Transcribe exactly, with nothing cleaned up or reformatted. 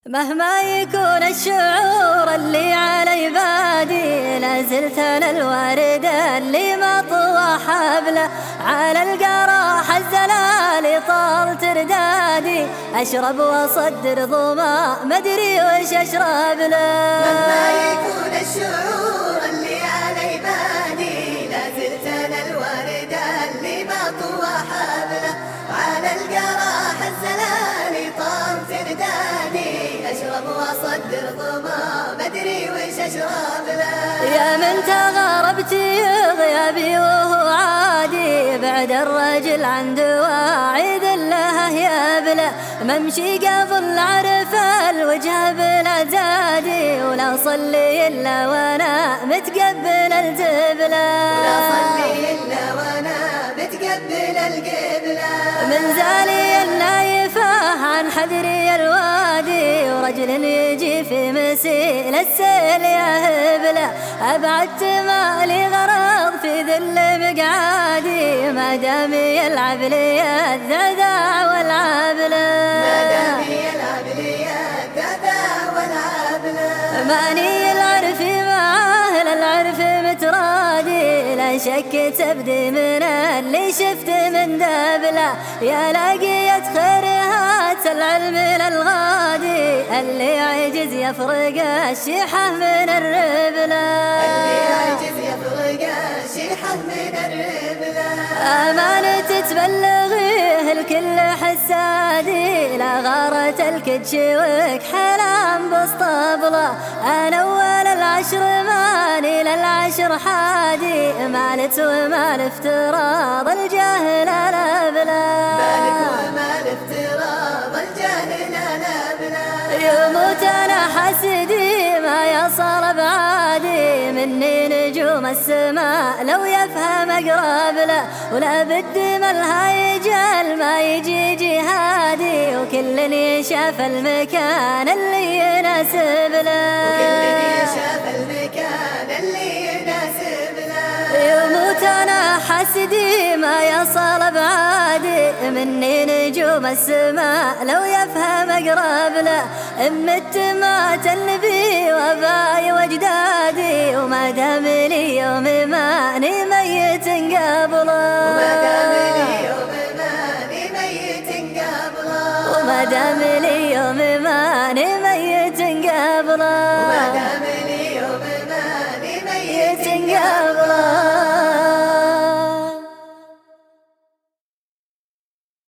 مهما يكون الشعور اللي على عبادي، لازلت انا الوردة اللي مطوى حبله على القراح الزلال طال تردادي، اشرب واصدر ظما مدري وش اشرب له. مهما يكون الشعور اللي على عبادي، لازلت انا الوردة اللي مطوى حبله على القراح الزلال طال تردادي، اشرب واصدر ظما مدري وش اشرب له. يا من تغربتي غيابي وهو عادي، بعد الرجل عن دواعي ذله يبله، ممشي قبل عرف الوجه بلا زادي، ولا صلي الا وانا متقبل الجبله، ولا صلي الا وانا متقبل القبله. من زالي النايفه عن حذري الوادي، ورجل يجي في مسيل السيل يهب له، أبعدت مالي غرض في ذل مقعادي، ما دام يلعب لي الذعذع والعبله، ما دام يلعب لي الذعذع والعبله. ماني العرف معاه للعرف مترادي، لا شك تبدي من اللي شفت من دبله، يا لاقية خيرات العلم للغادي، اللي عجز يفرق الشيحة من الربله، اللي عجز يفرق الشيحة من الربله. أمانة تبلغيه الكل حسادي، لا غارة الكدش وكحلام بسطبله، أنا أول العشر ماني للعشر حادي، مالت ومال افتراض الجاهل الأبله، مالك ومال افتراض الجاهل الأبله. يموت أنا حسدي ما يصل بعادي، مني نجوم السماء لو يفهم أقرب له، ولا بد ملها يجل ما يجي جهادي، وكل يشاف المكان اللي يناسب له، وكل يشاف المكان اللي يناسب له. يموت أنا حسدي ما يصل بعادي، مني نجوم السماء لو يفهم أقرب له، إن مت مات النبي واباي واجدادي، وما دام لي يوم ماني ميت قبله، وما دام لي يوم ماني ميت قبله. وما دام